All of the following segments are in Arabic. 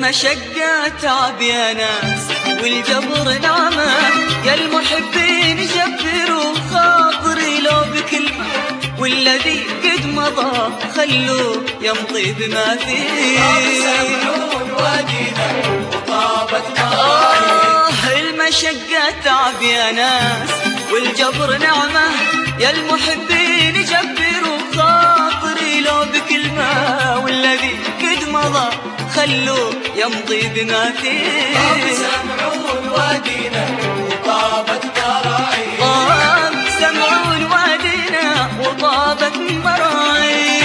المشقة تعب يا ناس والجبر نعمة، يا المحبين جبروا خاطري لو بكلمة، والذي قد مضى خلوه يمضي بما فيه. سمعون وادينا وطابت المشقة تعب يا ناس والجبر نعمة، يا المحبين جبروا خاطري لو بكلمة، والذي قد مضى خلوه يمضي بما فيه. سمعون وادينا وطابت مراعي، سمعون وادينا وطابت مراعي.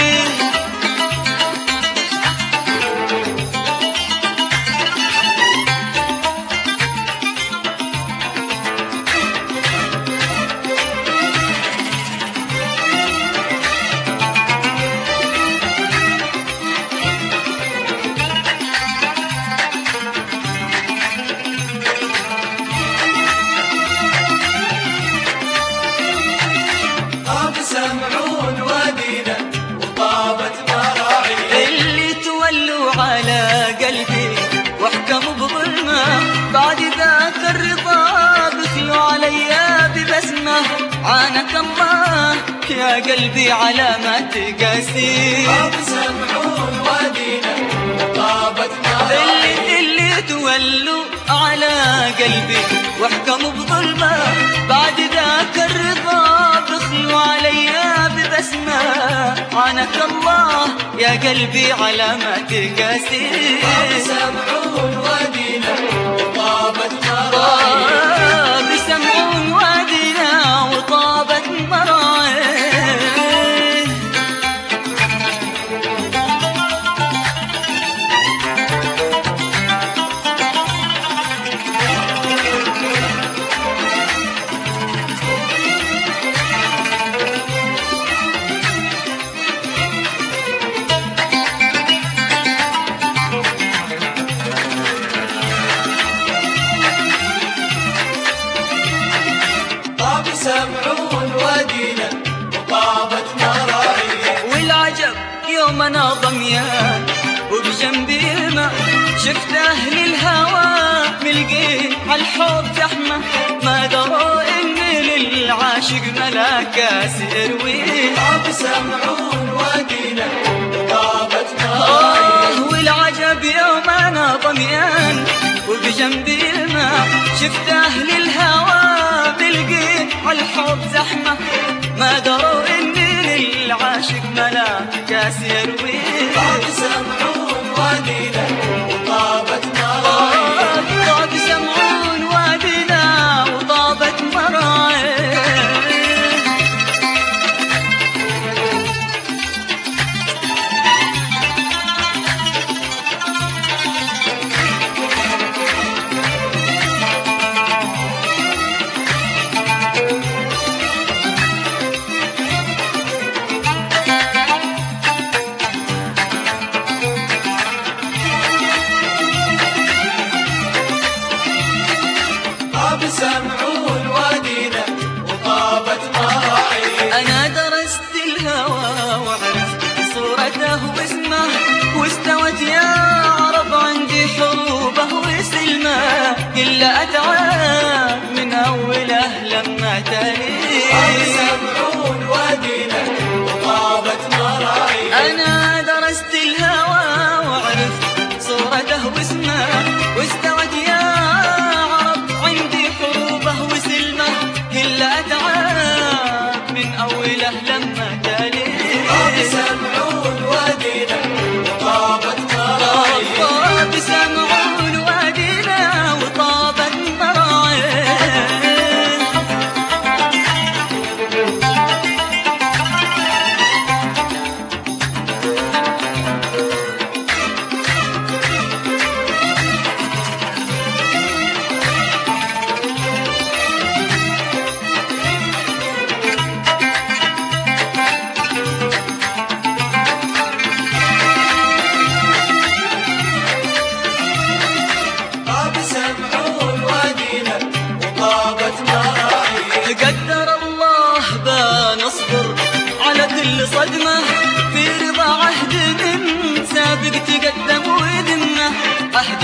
سمعون وادينا وطابت مراعي، اللي تولوا على قلبي واحكموا بظلمه، بعد ذاك الرضا بخلوا عليا ببسمه. عانك الله يا قلبي على ما تقاسي. سمعون وادينا وطابت مراعي، اللي تولوا على قلبي واحكموا بظلمه، بعد ذاك الرضا بخلوا عليا ببسمة. عانك الله يا قلبي على ما تقاسي. سمعون وادينا وطابت مراعي، بسمعون وادينا وطابت مراعي. سمعون وادينا وطابت مراعي، والعجب يوم انا ضميان وبجنبي الماء، شفت اهل الهوى ملقين عالحوض زحمه، ما دروا ان للعاشق ملاكاس يرويه. سمعون وادينا وطابت مراعي، والعجب يوم انا ضميان وبجنبي الماء، شفت اهل الهوى ملقين عالحوض زحمه، ما دروا اني للعاشق ملاكاس يرويه. سمعون وادينا وطابت مراعي، سمعون وادينا وطابت مراعي.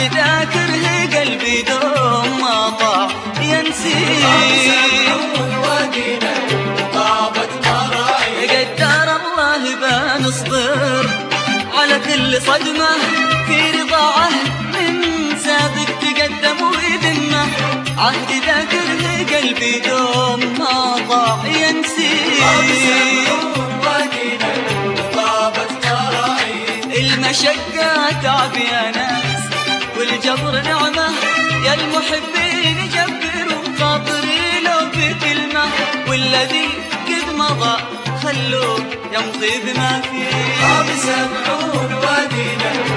ذاكره قلبي دوم ما ضاع ينسي. وادينا طابت مراعي قدر الله بنصبر على كل صدمة في رضا عهد من سابق تقدم ويذمه. عهد ذاكره قلبي دوم ما ضاع ينسي. وادينا طابت مراعي المشقة تعب يا ناس والجبر نعمة، يا المحبين جبروا خاطري لو بكلمة. والذي قد مضى خلوه يمضي بما فيه. سمعون وادينا